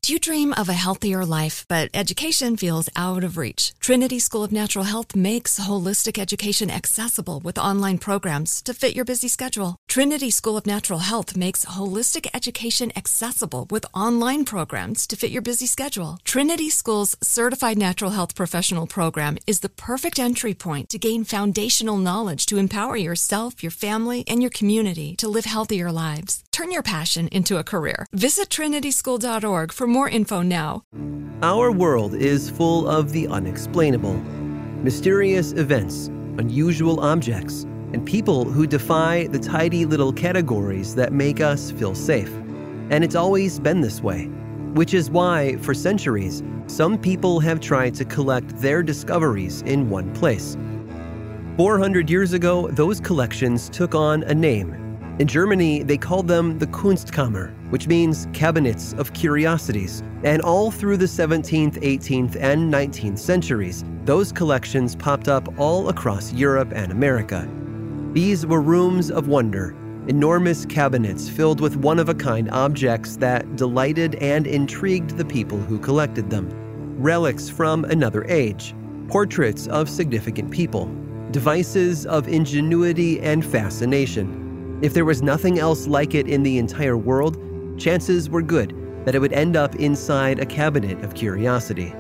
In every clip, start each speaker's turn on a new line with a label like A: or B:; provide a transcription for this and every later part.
A: Do you dream of a healthier life, but education feels out of reach? Trinity School of Natural Health makes holistic education accessible with online programs to fit your busy schedule. Trinity School of Natural Health makes holistic education accessible with online programs to fit your busy schedule. Trinity School's Certified Natural Health Professional Program is the perfect entry point to gain foundational knowledge to empower yourself, your family, and your community to live healthier lives. Turn your passion into a career. Visit trinityschool.org for more info now.
B: Our world is full of the unexplainable. Mysterious events, unusual objects, and people who defy the tidy little categories that make us feel safe. And it's always been this way, which is why, for centuries, some people have tried to collect their discoveries in one place. 400 years ago, those collections took on a name. In Germany, they called them the Kunstkammer, which means cabinets of curiosities. And all through the 17th, 18th, and 19th centuries, those collections popped up all across Europe and America. These were rooms of wonder, enormous cabinets filled with one-of-a-kind objects that delighted and intrigued the people who collected them. Relics from another age, portraits of significant people, devices of ingenuity and fascination. If there was nothing else like it in the entire world, chances were good that it would end up inside a cabinet of curiosity.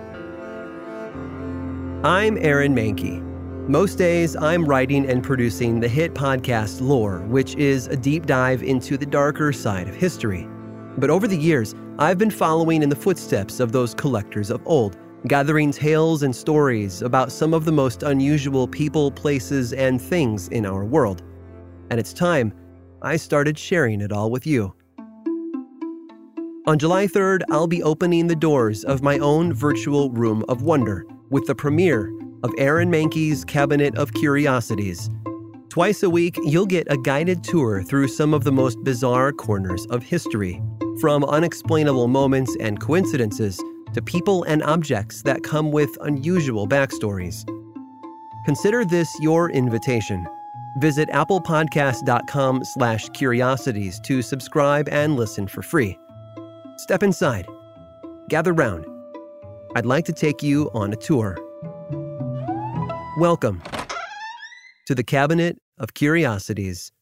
B: I'm Aaron Mahnke. Most days, I'm writing and producing the hit podcast Lore, which is a deep dive into the darker side of history. But over the years, I've been following in the footsteps of those collectors of old, gathering tales and stories about some of the most unusual people, places, and things in our world. And it's time I started sharing it all with you. On July 3rd, I'll be opening the doors of my own virtual room of wonder with the premiere of Aaron Mahnke's Cabinet of Curiosities. Twice a week, you'll get a guided tour through some of the most bizarre corners of history, from unexplainable moments and coincidences to people and objects that come with unusual backstories. Consider this your invitation. Visit applepodcast.com/curiosities to subscribe and listen for free. Step inside. Gather round. I'd like to take you on a tour. Welcome to the Cabinet of Curiosities.